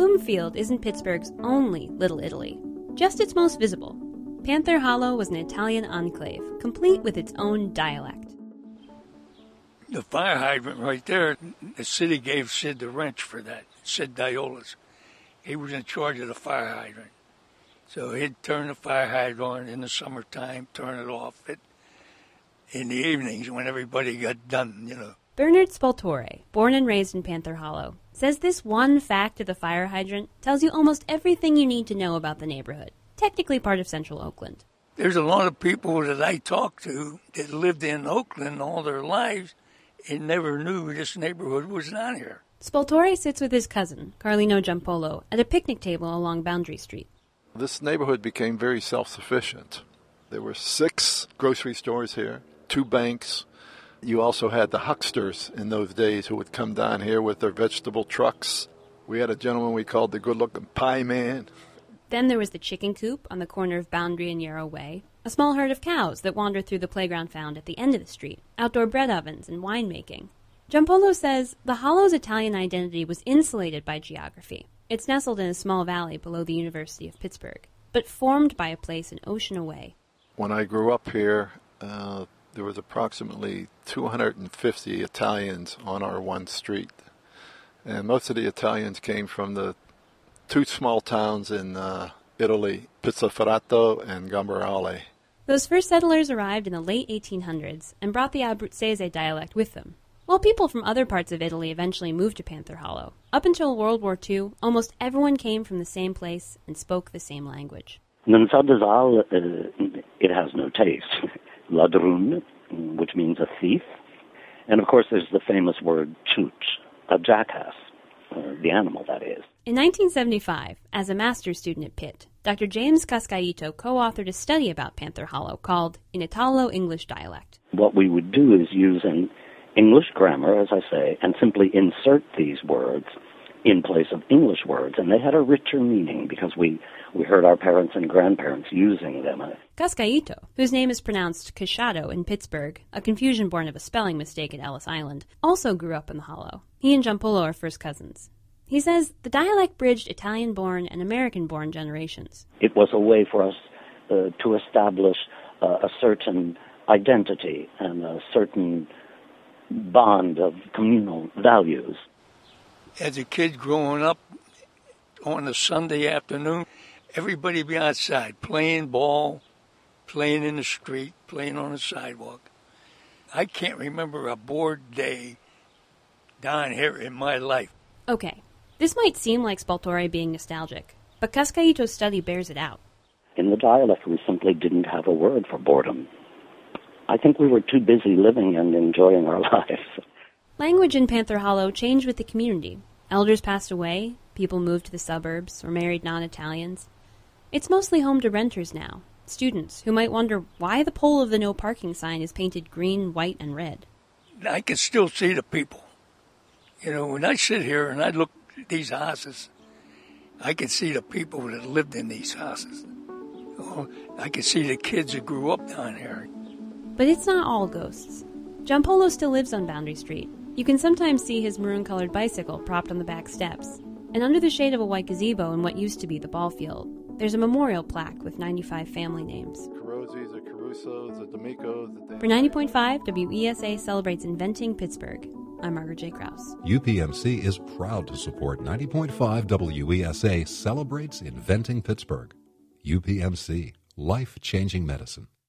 Bloomfield isn't Pittsburgh's only Little Italy, just its most visible. Panther Hollow was an Italian enclave, complete with its own dialect. The fire hydrant right there, the city gave Sid the wrench for that, Sid Diolas. He was in charge of the fire hydrant. So he'd turn the fire hydrant on in the summertime, turn it off in the evenings when everybody got done. Bernard Spaltore, born and raised in Panther Hollow, says this one fact of the fire hydrant tells you almost everything you need to know about the neighborhood, technically part of Central Oakland. There's a lot of people that I talked to that lived in Oakland all their lives and never knew this neighborhood was down here. Spaltore sits with his cousin, Carlino Giampolo, at a picnic table along Boundary Street. This neighborhood became very self-sufficient. There were 6 grocery stores here, 2 banks. You also had the hucksters in those days who would come down here with their vegetable trucks. We had a gentleman we called the good-looking pie man. Then there was the chicken coop on the corner of Boundary and Yarrow Way, a small herd of cows that wandered through the playground found at the end of the street, outdoor bread ovens and winemaking. Giampolo says the Hollow's Italian identity was insulated by geography. It's nestled in a small valley below the University of Pittsburgh, but formed by a place an ocean away. When I grew up here, there was approximately 250 Italians on our one street. And most of the Italians came from the 2 small towns in Italy, Pizzaferrato and Gambarale. Those first settlers arrived in the late 1800s and brought the Abruzzese dialect with them. While people from other parts of Italy eventually moved to Panther Hollow, up until World War II, almost everyone came from the same place and spoke the same language. Nensaldazal, it has no taste. Ladrun, which means a thief. And of course there's the famous word chooch, a jackass, the animal that is. In 1975, as a master's student at Pitt, Dr. James Cascaito co-authored a study about Panther Hollow called In Italo-English Dialect. What we would do is use an English grammar, as I say, and simply insert these words in place of English words, and they had a richer meaning because we heard our parents and grandparents using them. Cascaito, whose name is pronounced Casciato in Pittsburgh, a confusion born of a spelling mistake at Ellis Island, also grew up in the Hollow. He and Giampolo are first cousins. He says the dialect bridged Italian-born and American-born generations. It was a way for us to establish a certain identity and a certain bond of communal values. As a kid growing up on a Sunday afternoon, everybody be outside playing ball, playing in the street, playing on the sidewalk. I can't remember a bored day down here in my life. Okay, this might seem like Spaltore being nostalgic, but Cascaito's study bears it out. In the dialect, we simply didn't have a word for boredom. I think we were too busy living and enjoying our lives. Language in Panther Hollow changed with the community. Elders passed away, people moved to the suburbs, or married non-Italians. It's mostly home to renters now, students who might wonder why the pole of the no parking sign is painted green, white, and red. I can still see the people. When I sit here and I look at these houses, I can see the people that lived in these houses. I can see the kids that grew up down here. But it's not all ghosts. Giampolo still lives on Boundary Street. You can sometimes see his maroon-colored bicycle propped on the back steps. And under the shade of a white gazebo in what used to be the ball field, there's a memorial plaque with 95 family names. Carosis, the Carusos, the D'Amicos. For 90.5, WESA celebrates inventing Pittsburgh. I'm Margaret J. Krause. UPMC is proud to support 90.5 WESA celebrates inventing Pittsburgh. UPMC, life-changing medicine.